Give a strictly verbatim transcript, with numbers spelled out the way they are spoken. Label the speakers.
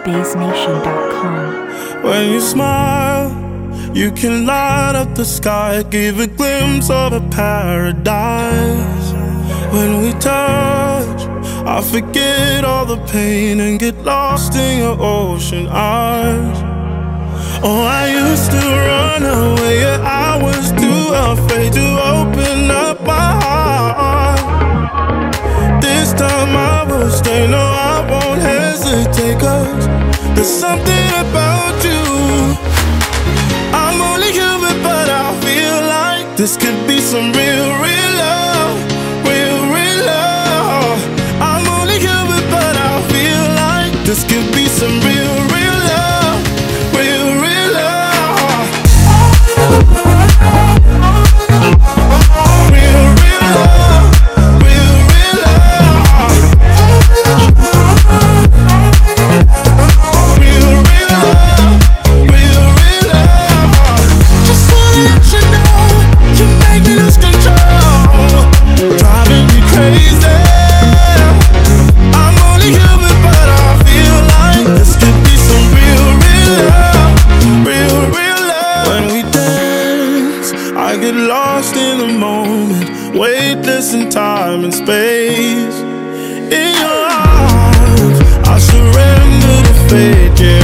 Speaker 1: bass nation dot com.
Speaker 2: When you smile, you can light up the sky, give a glimpse of a paradise. When we touch, I forget all the pain and get lost in your ocean eyes. Oh, I used to run away, yeah, I was too afraid to open up my heart. This time I will stay, no, I won't hesitate, 'cause there's something about you. I'm only human, but I feel like this could be some real, real love, real, real love. I'm only human, but I feel like this could be some real, real love, real, real love. Real, real love, real, real love. Real, real love, real, real love. Just wanna let you know, you're making us control, driving me crazy. I'm only human, but I feel like this could be some real, real love, real, real love. When we dance, I get lost in the moment, weightless in time and space. In your arms, I surrender to fate, yeah.